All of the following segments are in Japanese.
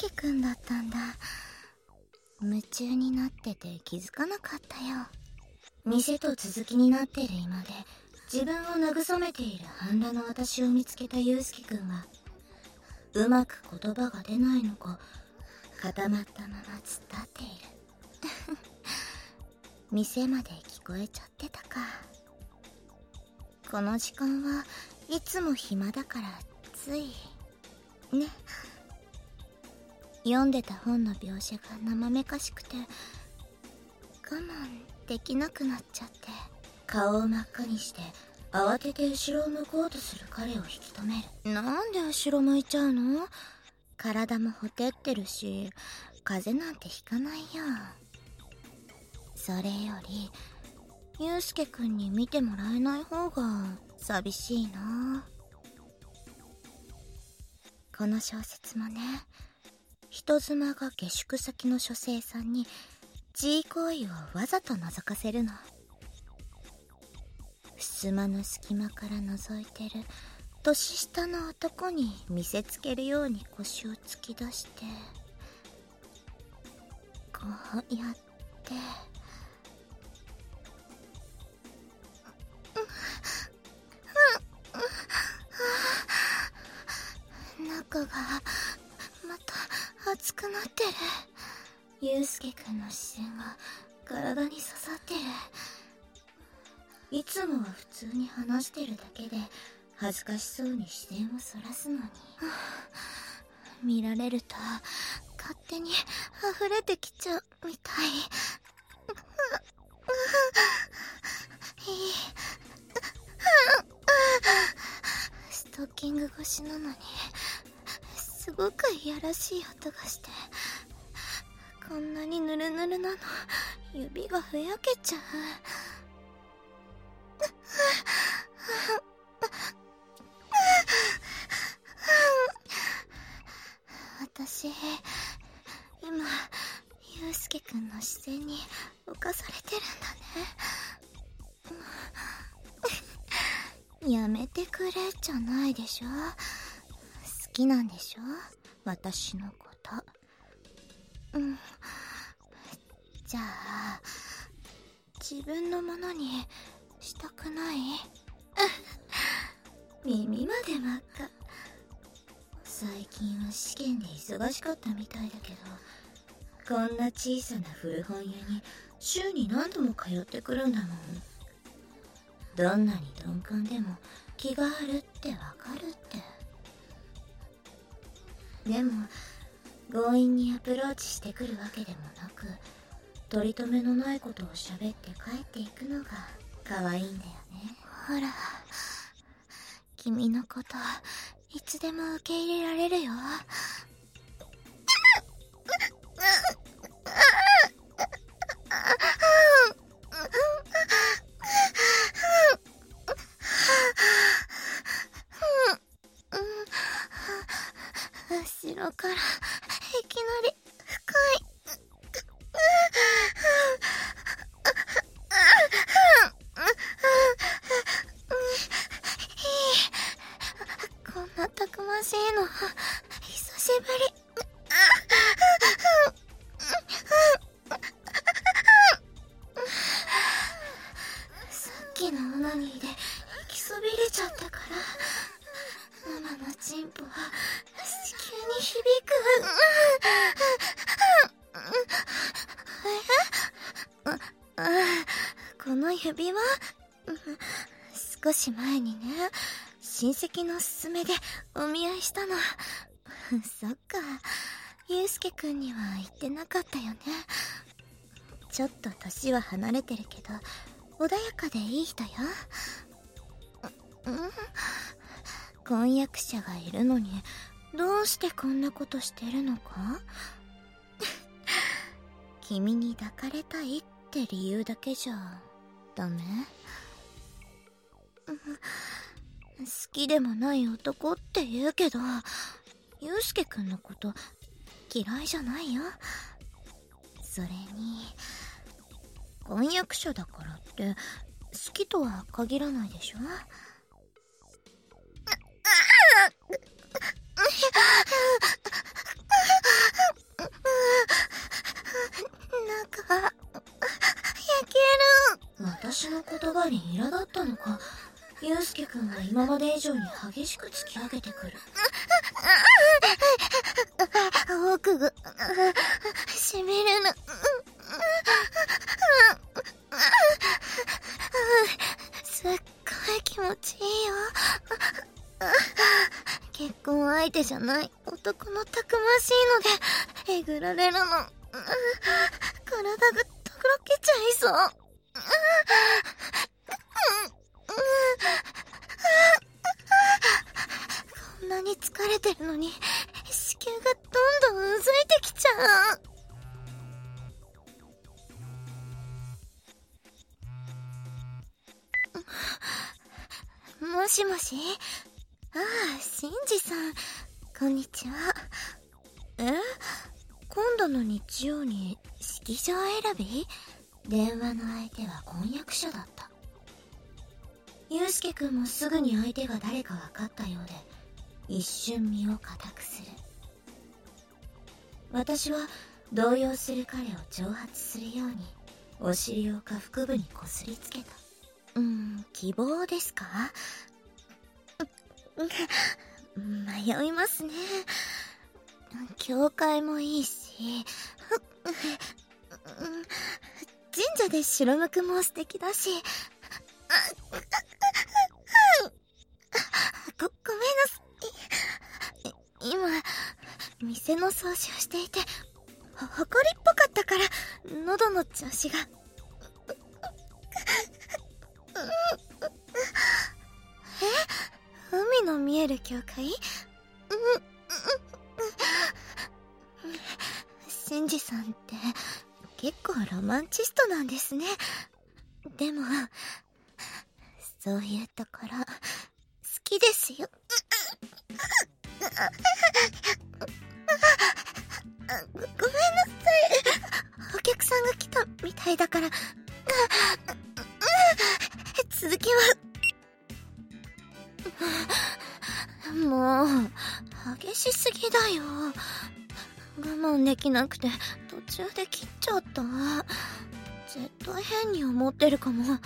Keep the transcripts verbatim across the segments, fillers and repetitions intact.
介くんだったんだ。夢中になってて気づかなかったよ。店と続きになってる今で自分を慰めている半裸の私を見つけた祐介くんは、うまく言葉が出ないのか固まったまま突っ立っている。店まで聞こえちゃってたか。この時間はいつも暇だからついね。読んでた本の描写が生めかしくて我慢できなくなっちゃって、顔を真っ赤にして慌てて後ろを向こうとする彼を引き止める。なんで後ろ向いちゃうの？体もほてってるし風邪なんてひかないよ。それより祐介くんに見てもらえない方が寂しいな。この小説もね、人妻が下宿先の書生さんに自慰行為をわざと覗かせるの。襖の隙間から覗いてる年下の男に見せつけるように腰を突き出してこうやって中がまた熱くなってる。祐介くんの視線が体に刺さってる。いつもは普通に話してるだけで恥ずかしそうに視線をそらすのに、見られると勝手に溢れてきちゃうみたい。ストッキング越しなのにすごくいやらしい音がして、こんなにヌルヌルなの指がふやけちゃう。私今祐介くんの視線に侵されてるんだね。やめてくれじゃないでしょ。好きなんでしょ私のこと。うん。じゃあ自分のものにしたくない？耳まで真っ赤。最近は試験で忙しかったみたいだけど、こんな小さな古本屋に週に何度も通ってくるんだもん。どんなに鈍感でも気があるってわかるって。でも強引にアプローチしてくるわけでもなく、取り留めのないことを喋って帰っていくのが可愛いんだよね。ほら、君のこといつでも受け入れられるよ。後ろからいきなり深い。こんなたくましいの久しぶり。さっきのオナニーで息そびれちゃったから生のチンポは子宮に響く。この指輪少し前にね、親戚の勧めでお見合いしたの。そっか、祐介くんには言ってなかったよね。ちょっと年は離れてるけど穏やかでいい人よ。うん、婚約者がいるのにどうしてこんなことしてるのか？君に抱かれたいって理由だけじゃダメ？好きでもない男って言うけど、祐介くんのこと嫌いじゃないよ。それに婚約者だからって好きとは限らないでしょ。 ゆうすけくんが今まで以上に激しく突き上げてくる。奥がしびれる。すっごい気持ちいいよ。結婚相手じゃない男のたくましいのでえぐられるの。体がとろけちゃいそう。こんなに疲れてるのに子宮がどんどんうずいてきちゃう。もしもし。ああ、シンジさん、こんにちは。え？今度の日曜に式場選び？電話の相手は婚約者だった。ゆうすけくんもすぐに相手が誰か分かったようで、一瞬身を固くする。私は動揺する彼を挑発するように、お尻を下腹部にこすりつけた。うーん、希望ですか？迷いますね。教会もいいし、神社で白むくも素敵だし、ご、ごめんなさい。今、店の掃除をしていて、ほ、ほこりっぽかったから、喉の調子が。え？海の見える教会？シンジさんって結構ロマンチストなんですね。でもそういうところ好きですよ。ご、ごめんなさい。お客さんが来たみたいだから。続きはもう激しすぎだよ。我慢できなくて途中で切っちゃった。絶対変に思ってるかも。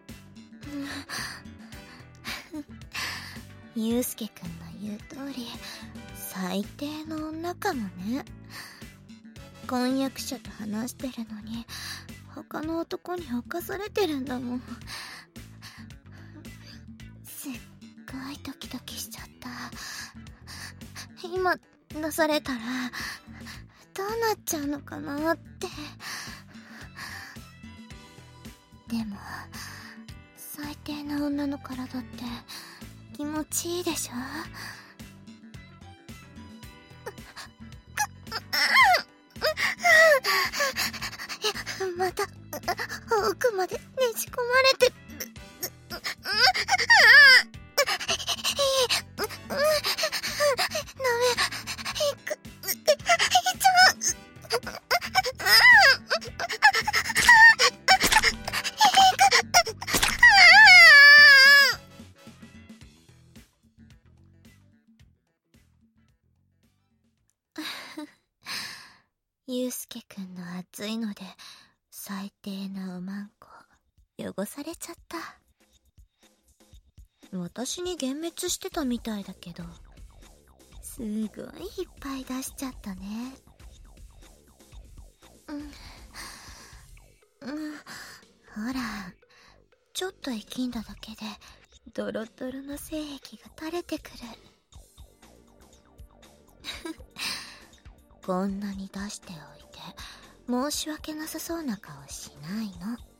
ゆうすけくんの言う通り最低の女かもね。婚約者と話してるのに他の男に侵されてるんだもん。すっごいドキドキしちゃった。今出されたらどうなっちゃうのかなって。でも最低な女の体って気持ちいいでしょ。また奥までねじ込まれて。ゆうすけくんの暑いので最低なおまんこ汚されちゃった。私に幻滅してたみたいだけどすごいいっぱい出しちゃったね。うん、うん、ほらちょっと息んだだけでドロドロの精液が垂れてくる。こんなに出しておいて申し訳なさそうな顔しない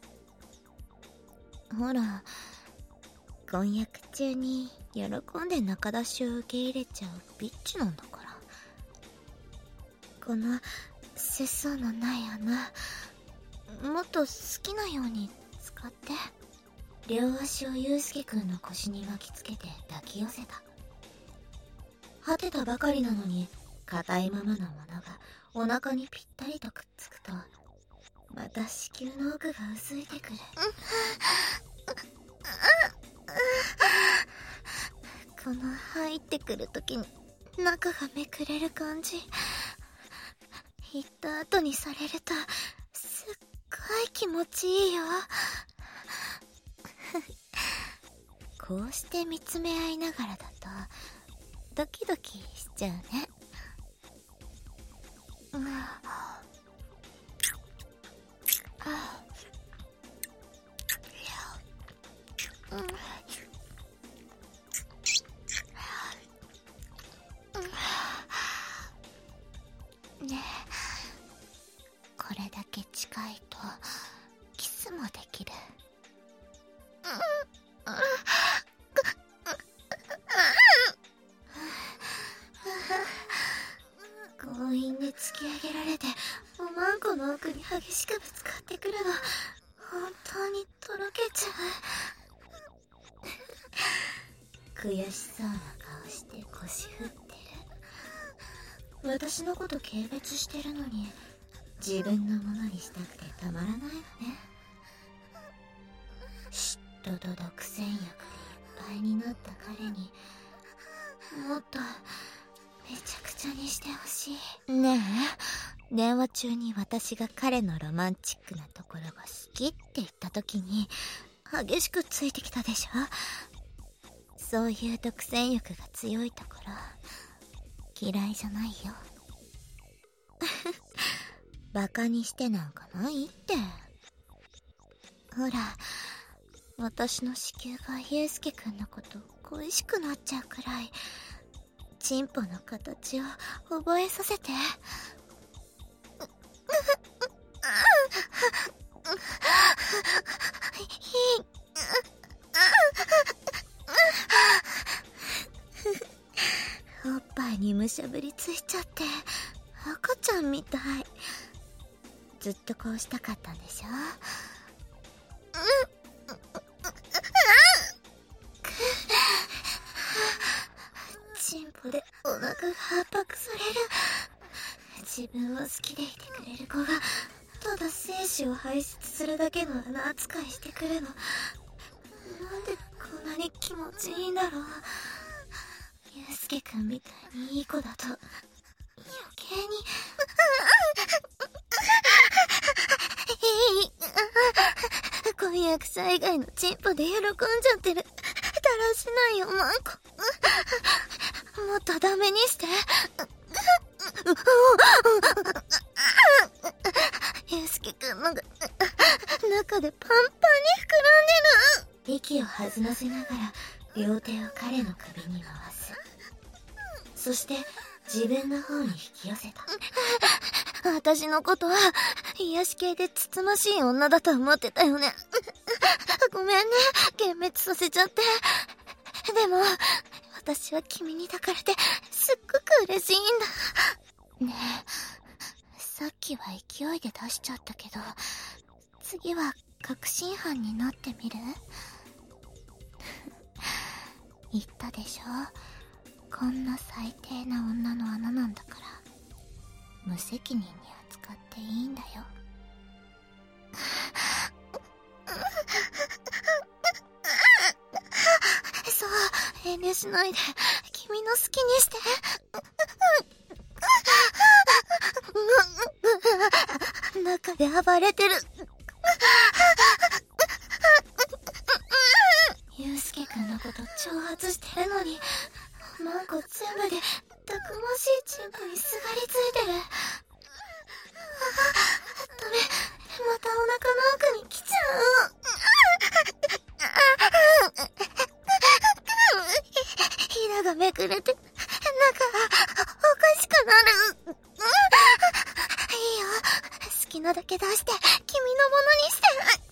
の。ほら婚約中に喜んで仲出しを受け入れちゃうビッチなんだから。この節操のない穴もっと好きなように使って。両足をゆうすけくんの腰に巻きつけて抱き寄せた。果てたばかりなのに硬いままのものがお腹にぴったりとくっつくとまた子宮の奥が薄いてくる。この入ってくるときに中がめくれる感じ、行った後にされるとすっごい気持ちいいよ。 こうして見つめ合いながらだとドキドキしちゃうね。うん、あうんねえ、これだけ近いとキスもできる。強引で突き上げられておまんこの奥に激しくぶつかってくるの、本当にとろけちゃう。悔しそうな顔して腰振ってる。私のこと軽蔑してるのに自分のものにしたくてたまらないのね。嫉妬と独占欲でいっぱいになった彼にもっとめちゃくちゃにしてほしい。ねえ、電話中に私が彼のロマンチックなところが好きって言った時に激しくついてきたでしょ。そういう独占欲が強いところ嫌いじゃないよ。バカにしてなんかないって。ほら、私の子宮がユウスケくんのこと恋しくなっちゃうくらいチンポの形を覚えさせて。おっぱいにむしゃぶりついちゃって赤ちゃんみたい。ずっとこうしたかったんでしょ。チンポでお腹が圧迫される。自分を好きでいてくれる子がただ精子を排出するだけの穴扱いしてくるの、なんでこんなに気持ちいいんだろう。ユウスケくんみたいにいい子だと余計に婚約者以外のチンポで喜んじゃってる。だらしないよマンコ。もっとダメにして。ユウスケくんのが中でパンパンに膨らんでる。息を弾ませながら両手を彼の首に回す。そして自分の方に引き寄せた。私のことは癒し系でつつましい女だと思ってたよね。ごめんね、幻滅させちゃって。でも私は君に抱かれてすっごく嬉しいんだ。ねえ、さっきは勢いで出しちゃったけど次は確信犯になってみる？言ったでしょ、こんな最低な女の穴なんだから無責任に扱っていいんだよ。そう、遠慮しないで君の好きにして。中で暴れてる。ユウスケくんのこと挑発してるのにマンコ全部でたくましいチンコにすがりついてる。ダメ、またお腹の奥に来ちゃう。ひらがめくれて中がおかしくなる。いいよ、好きなだけ出して君のものにして。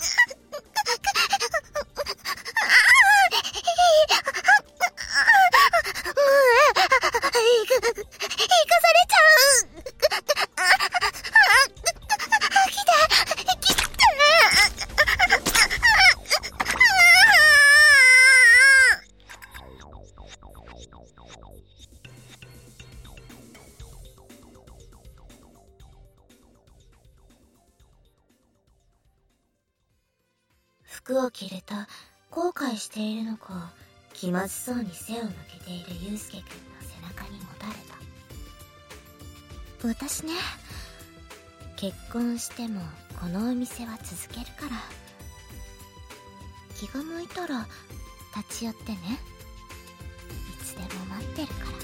服を着ると後悔しているの子を気まずそうに背を向けているユウスケくんの背中にもたれた。私ね、結婚してもこのお店は続けるから、気が向いたら立ち寄ってね。いつでも待ってるから。